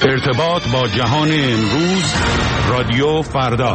ارتباط با جهان امروز، رادیو فردا.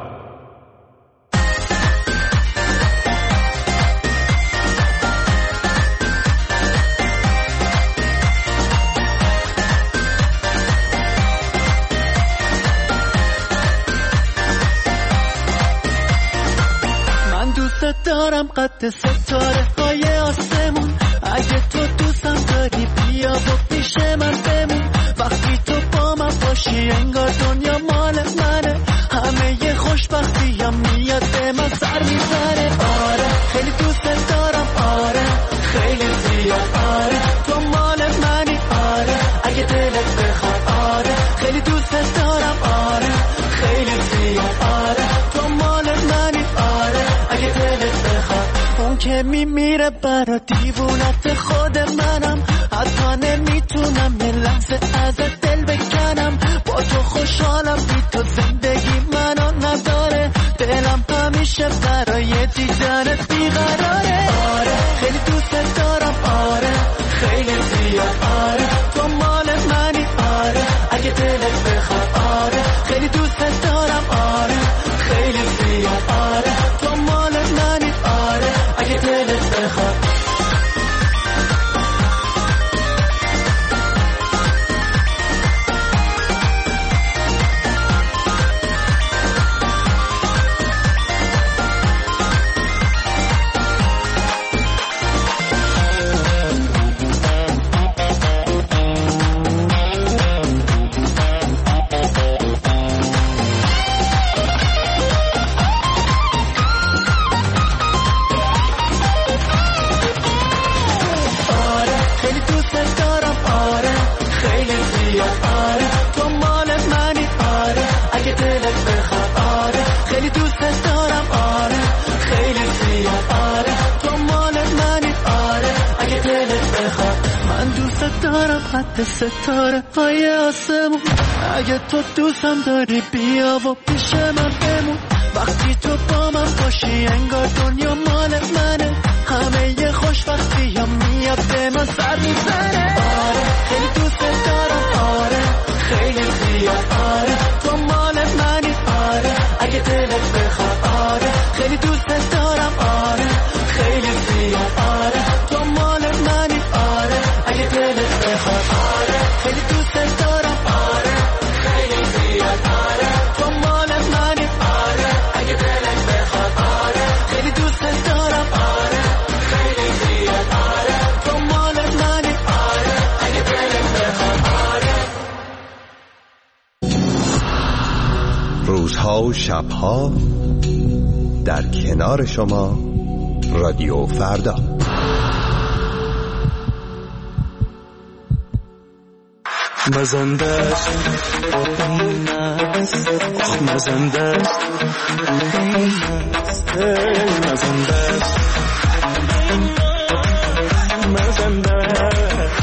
من دوست دارم قد ستاره های آسمون، اگه تو دوستم داری بیا و پیش من بمون. وقتی تو با من باشی انگار دنیا مال منه، همه ی خوشبختیم میاد به من سر میزنه. آره خیلی دوست دارم، آره خیلی زیاد، آره تو مال منی، آره اگه دلت بخواد، آره خیلی دوست دارم، آره خیلی زیاد، آره تو مال منی، آره اگه دلت بخواد. اون که میمیره برا دیوونت خود منم، حتی نمیتونم یه لحظه ازت دل بکنم. با تو خوشحالم، بی تو زندگی منو نداره، دلم همیشه برای دیدنت بیقراره. آره خیلی دوست دارم، آره خیلی زیاد، آره تو مال منی، آره اگه دلت بخواد، آره خیلی دوست دارم، آره خیلی زیاد، آره تو مال منی، آره اگه دلت بخواد. قد ستاره های آسمون، اگه تو دوستم داری بیا و پیش من بمون. وقتی تو با من باشی انگار دنیا مال منه، همه ی خوشبختیم میاد به من سر میزنه. آره خیلی دوست دارم، آره خیلی زیاد، آره تو مال منی، آره اگه دلت بخواد، آره خیلی دوست دارم، آره خیلی زیاد، آره تو مال منی، آره اگه دلت بخواد، آره خیلی دوست دارم، آره خیلی زیاد، آره تو مال منی، آره اگه دلت بخواد، آره خیلی دوست دارم، آره خیلی زیاد، آره تو مال منی، آره اگه دلت بخواد، آره. روزها و شبها در کنار شما، رادیو فردا. مزندست مزندست مزندست مزندست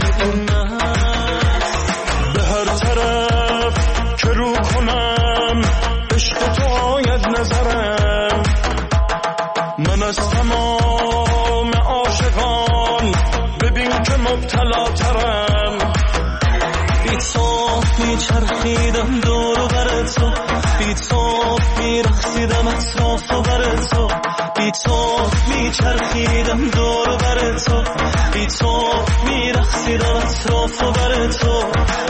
به هر طرف که رو کنم عشق تو آید نظرم. من از تمام عاشقان ببین که مبتلا ترم. بی تو میچرخیدم دور و بر تو، بی تو میرخصیدم اطراف و بر تو، بی تو میچرخیدم دور و بر تو، بی تو میرخصیدم اطراف و بر تو.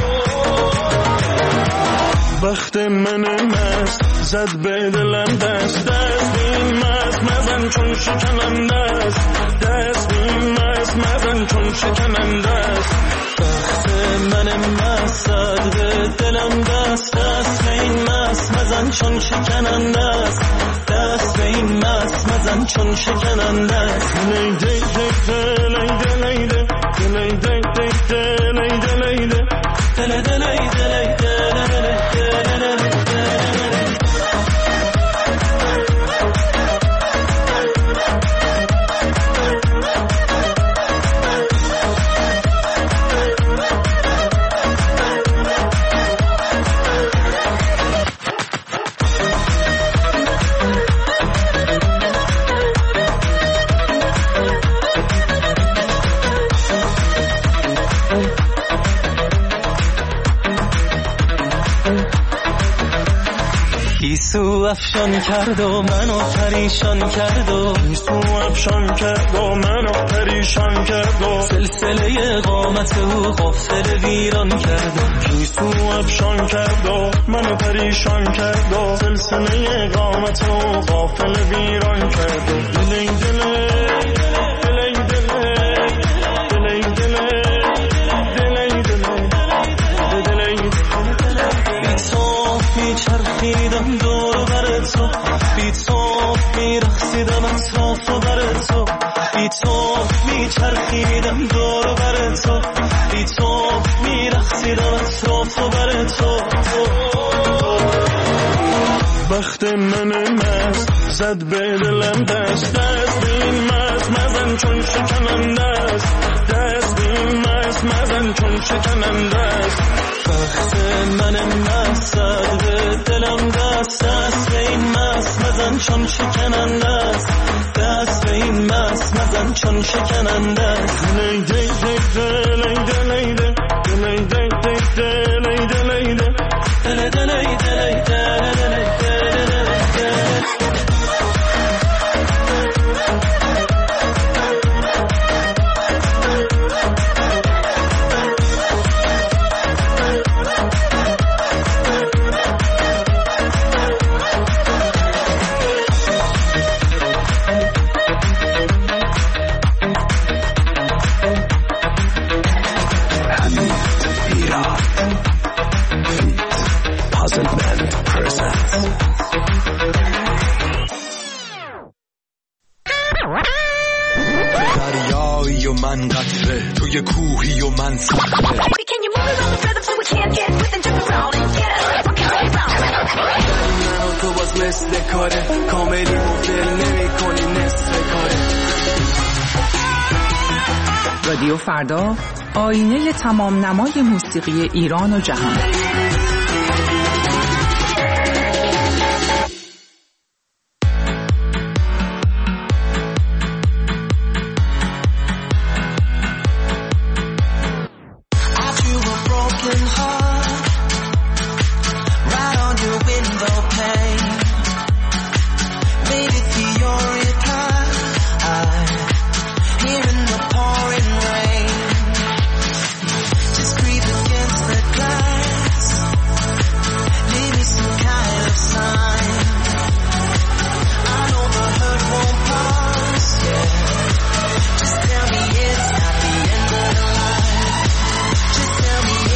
وقت من مست زد به دلم دست، دست این مست مزن چون شکننده است، دست این مست مزن چون شکننده است. وقت من مست زد به دلم دست، دست این مست مزن چون شکننده است، دست این مست مزن چون شکننده است. لیده لیده لیده لیده لیده لیده لیده لیده افشان کرد و منو پریشان کرد و گیسو افشان کرد و منو پریشان کرد و سلسله قامت او غافل ویران کرد و گیسو افشان کرد و منو پریشان کرد و سلسله قامت او غافل ویران کرد و دلی دلی چرخیدم دور بر تو بی تو میرخصیدم اطراف بر تو بی تو میچرخیدم دور بر تو بی تو میرخصیدم اطراف بر تو بخت من مست زد به دلم دست دست این مست مزن چون شکننده است دست این مست مزن چون شکننده است بخت من مست زد به دلم دست دست به این مست مزن چون شکننده است دست به این مست مزن چون شکننده است دلی دی دی دلی دلی دی دلی دی دی دلی دلی دی دلی دلی دلی دلی دریایی و من قطره توی کوهی و من صخره منو تو باز مثل کاره کاملی مفل نمی کنی نصف کاره. رادیو فردا، آینه تمام نمای موسیقی ایران و جهان. Just tell me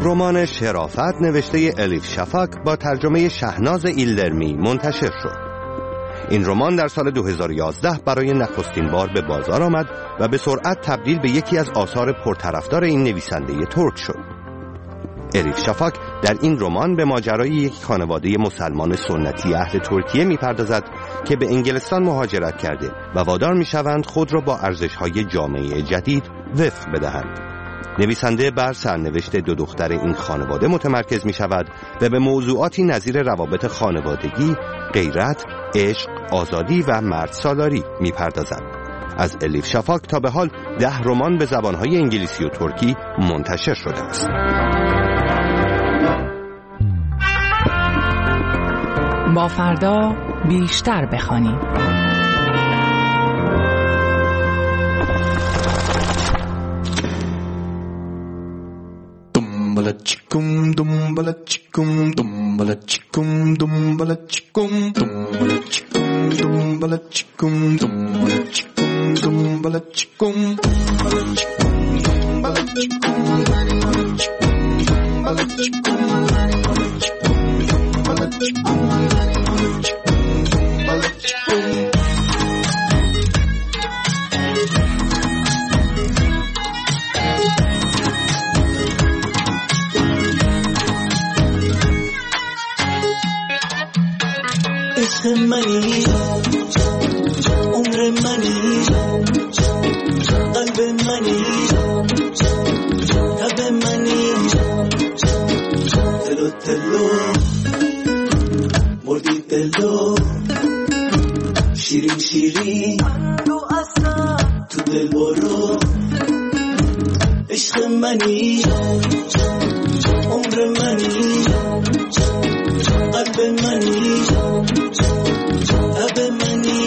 رمان شرافت نوشته الیف شفاک با ترجمه شهناز ایلدرمی منتشر شد. این رمان در سال 2011 برای نخستین بار به بازار آمد و به سرعت تبدیل به یکی از آثار پرطرفدار این نویسنده ترک شد. الیف شفاک در این رمان به ماجرای یک خانواده مسلمان سنتی اهل ترکیه می‌پردازد که به انگلستان مهاجرت کرده و وادار می‌شوند خود را با ارزش‌های جامعه جدید وفق بدهند. نویسنده بر سرنوشت دو دختر این خانواده متمرکز می‌شود و به موضوعاتی نظیر روابط خانوادگی، غیرت، عشق، آزادی و مردسالاری می‌پردازد. از الیف شفاک تا به حال 10 رمان به زبان‌های انگلیسی و ترکی منتشر شده است. با فردا بیشتر بخوانیم. Dumbalachikum, dumbalachikum, dumbalachikum, dumbalachikum, dumbalachikum, dumbalachikum, dumbalachikum, dumbalachikum, عشق منی، عمر منی، قلب منی، تب منی، تلو تلو مردی دلو، شیرین شیرین تو دل برو. عشق منی، عمر منی، قلب منی، تب منی،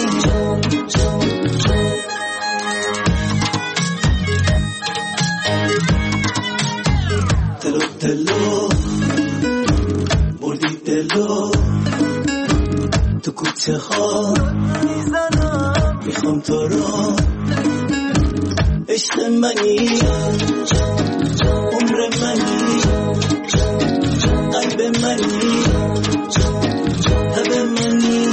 تلو تلو بردی دلو، تو کوچه ها میخوام تو را. عشق منی، عمر منی، قلب منی، تب منی.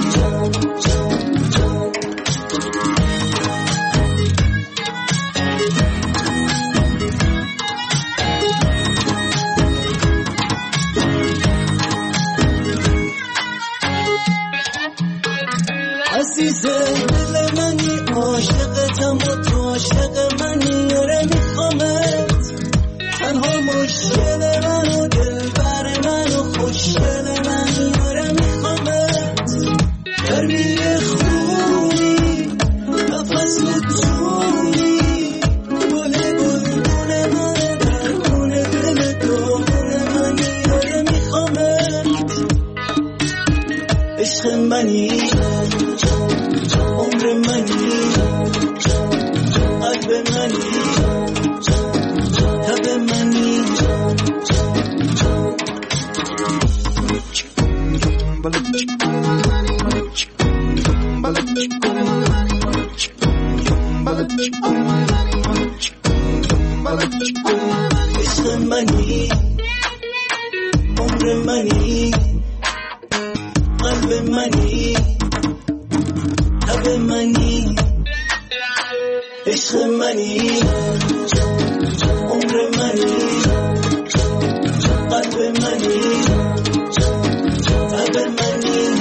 عزیز دل منی، عاشقتم و تو عاشق منی. یاره میخوامت، تنها مشکل من و دلبر من و خوشگل من. یاره میخوامت، گرمی خونی و فصل جونی، گل گلگون من در خون دل دون منی. یاره میخوامت، عشق منی، عمر منی، قلب منی، تب منی. عشق منی، عمر منی، قلب منی، تب منی. عشق منی، عمر منی، قلب منی، تب منی.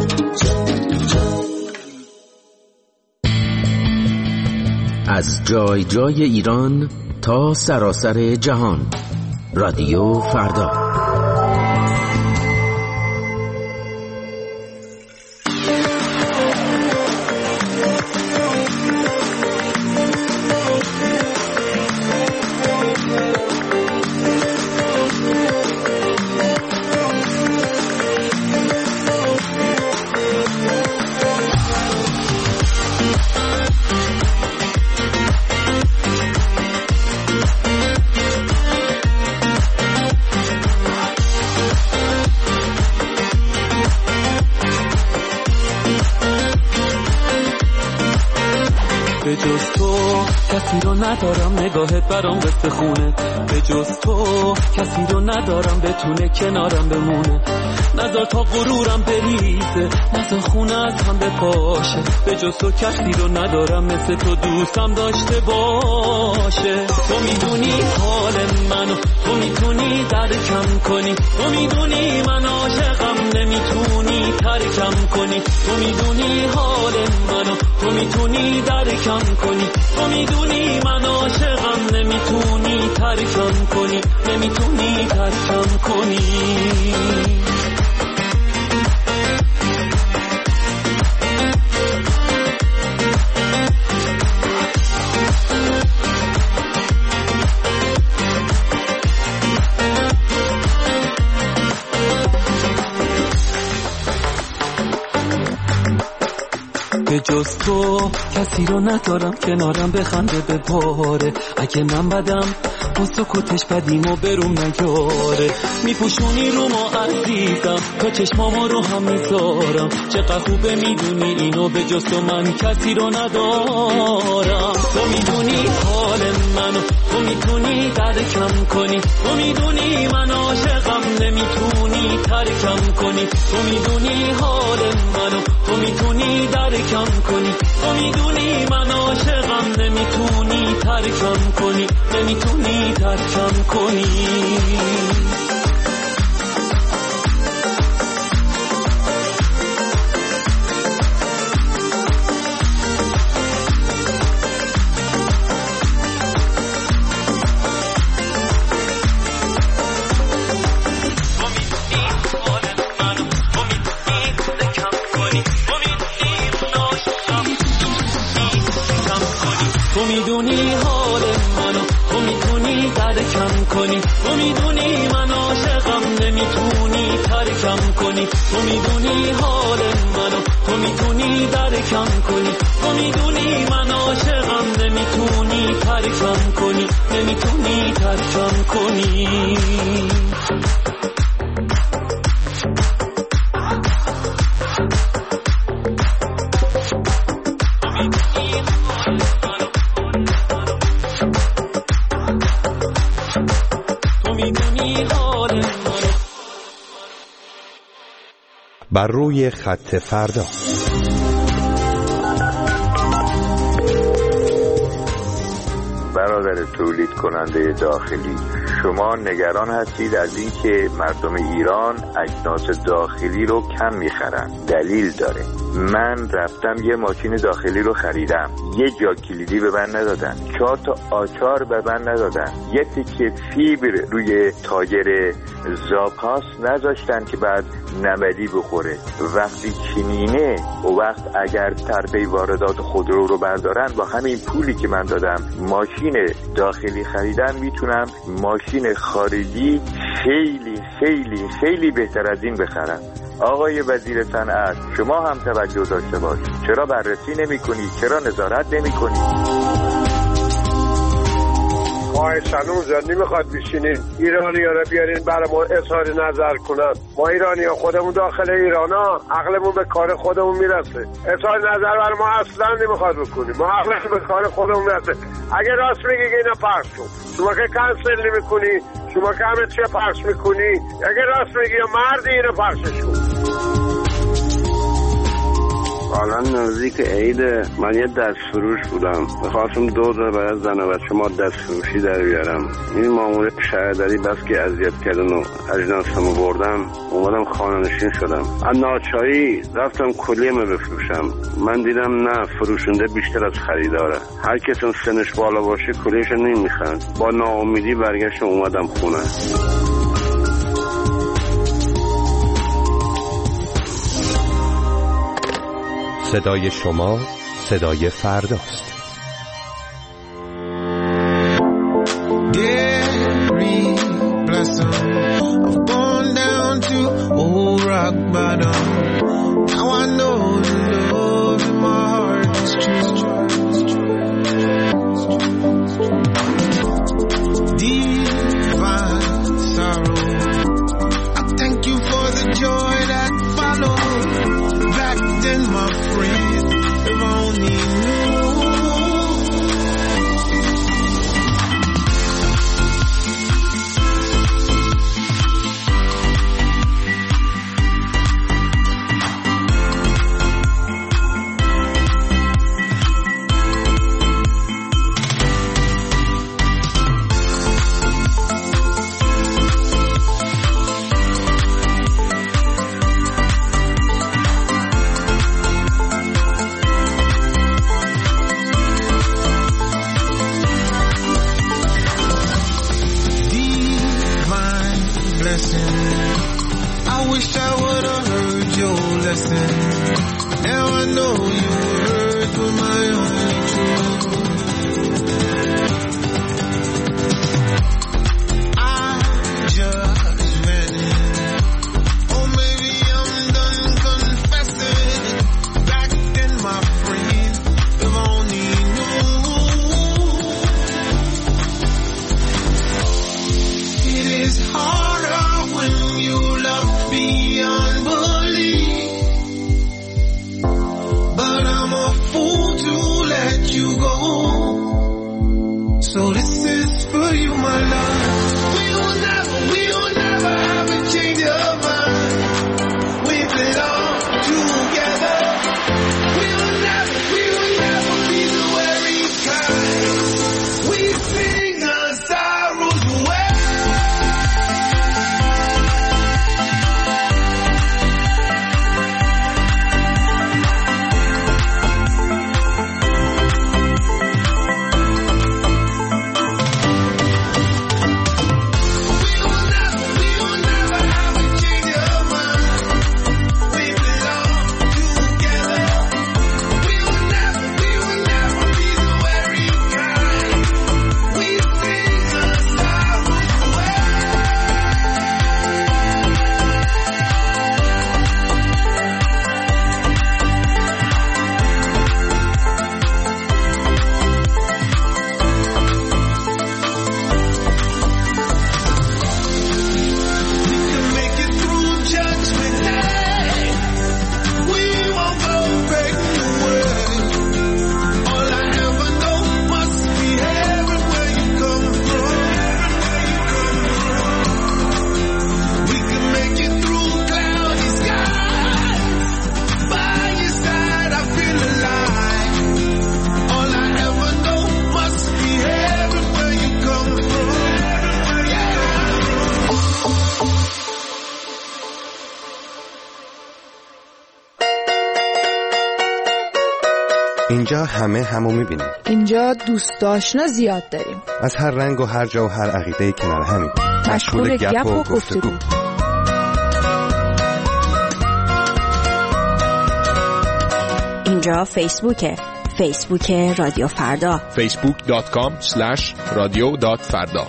از جای جای ایران تا سراسر جهان، رادیو فردا. به جز تو کس کسی رو ندارم نگاهت برام قصه خونه، به جز تو کسی رو ندارم بتونه کنارم بمونه. نذار تا غرورم بریزه، نذار خونه از هم بپاشه، به جز تو کسی رو ندارم مثل تو دوستم داشته باشه. تو میدونی حال منو، تو میتونی درکم کنی، تو میدونی من عاشقم نمیتونی ترکم کنی. تو میدونی حال منو، تو میتونی درکم کنی، تو میدونی من عاشقم نمیتونی ترکم کنی، نمیتونی ترکم کنی. به جز تو کسی رو ندارم کنارم بخنده بپاره. اگه من بدم با سکوتش بدیمو بروم نیاره. میپوشونی رو ما عزیزم، تا چشمامو رو هم میذارم. چقدر خوبه میدونی اینو، به جز تو من کسی رو ندارم. تو میدونی حال منو، تو میتونی درکم کنی، تو میدونی من عاشقم نمیتونی ترکم کنی. تو میدونی حال منو، تو میتونی درکم کنی، تو میدونی من عاشقم نمیتونی ترکم کنی، نمیتونی ترکم کنی. تو میدونی حال منو، تو میتونی درکم کنی، تو میدونی من عاشقم نمیتونی ترکم کنی. تو میدونی حال منو، تو میتونی درکم کنی، تو میدونی من عاشقم نمیتونی ترکم کنی، نمیتونی ترکم کنی. بر روی خط فردا. برادر تولید کننده داخلی، شما نگران هستید از اینکه مردم ایران اجناس داخلی رو کم میخرن. دلیل داره. من رفتم یه ماشین داخلی رو خریدم، یه جا کلیدی به من ندادن، 4 تا آچار به من ندادن، یه تیکه فیبر روی تایر زاپاس نذاشتن که بعد نمدی بخوره. وقتی چنینه و وقت اگر طرفه واردات خودرو رو بردارن، با همین پولی که من دادم ماشین داخلی خریدم، میتونم ماشین خارجی خیلی خیلی خیلی بهتر از این بخرم. آقای وزیر صنعت، شما هم توجه داشته باش. چرا بررسی نمی کنی؟ چرا نظارت نمی کنی؟ خواهشانون زنی میخواد بشینید ایرانی ها رو بیارین برای ما اظهار نظر کنن. ما ایرانی ها خودمون داخل ایران ها عقلمون به کار خودمون میرسه. اظهار نظر برای ما اصلا نمیخواد بکنیم. ما عقلمون به کار خودمون میرسه. اگه راست میگی که اینا پخش کن، شما که کنسل نمیکنی، شما که همه چیه پخش میکنی. اگه راست میگی یا مردی اینو پخشش کن. حالا نزدیک عید من یه دست فروش بودم، میخواستم 2 تا برای زن و بچه ما دست فروشی در بیارم. این مامور شهرداری بس که اذیت کردن و اجناسمو بردم، اومدم خانه‌نشین شدم. از ناچاری رفتم کلیه‌مو بفروشم. من دیدم نه، فروشنده بیشتر از خریداره. هر کسی سنش بالا باشه کلیه‌شو نمیخرن. با ناامیدی برگشتم اومدم خونه. صدای شما صدای فرداست. Now I know you hurt with my only truth. I'm just ready. Or maybe I'm done confessing. Back then my friend, if only knew. It is harder when you love beyond belief. But I'm a fool to let you go. So this is for you, my love. We will never have a change of mind. We belong together. We will never be the weary kind. We sing our sorrows away. اینجا همه همو میبینیم. اینجا دوست آشنا زیاد داریم. از هر رنگ و هر جا و هر عقیده کنار همین. مشغول گپ و گفتگو. اینجا فیسبوک رادیو فردا. facebook.com/radio.farda.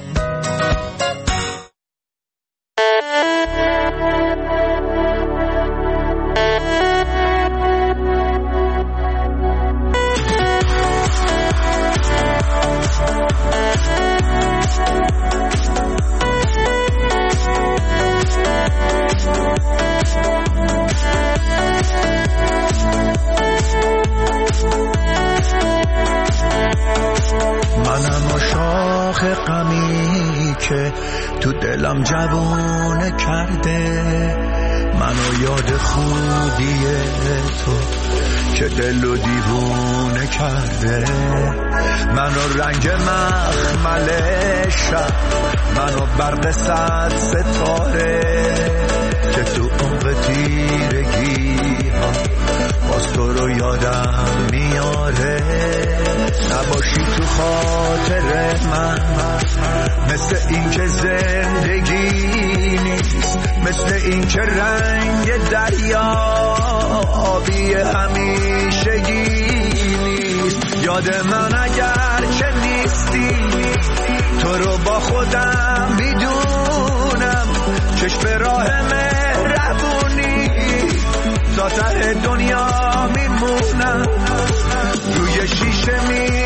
تو دلم جوونه کرده منو یاد خوبی تو که دلو دیوونه کرده منو رنگ مخمل شب منو برق صد ستاره که تو عمق تیرگی ها باز تو رو یادم میاره نباشی تو خاطر من مثل این که زندگی نیست مثل این که رنگ دریا آبی همیشگی نیست یاد من اگر که نیستی تو رو با خودم میدونم چشم راه مهربونی تا ته دنیا میمونم روی شیشه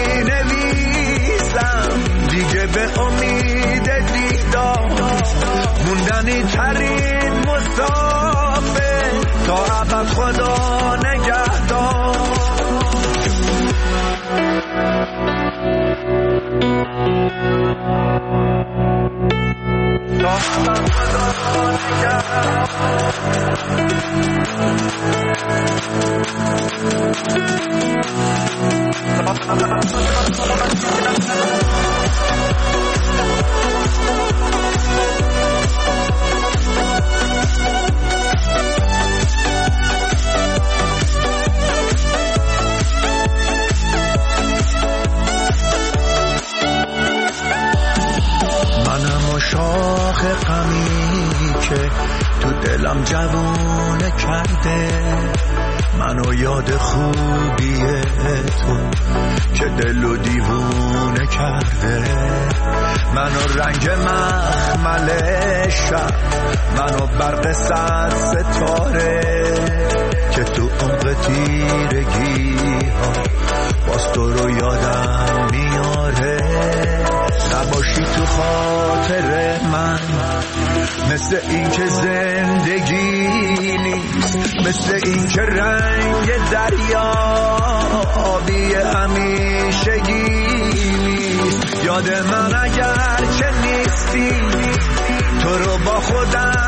مینویسم دیگه به امید دیدار موندنی ترین مسافر تا ابد خدا نگهدار تا ابد خدا نگهدار منم و شاخ غمی که تو دلم جوونه کرده منو یاد خوبی تو که دلو دیوونه کرده منو رنگ مخمل شب منو برق صد ستاره که تو عمق تیرگی ها باز تو رو یادم میاره نباشی تو خاطر من مثل این که زندگی نیست مثل این که رنگ دریا آبی همیشگی نیست یاد من اگر که نیستی تو رو با خودم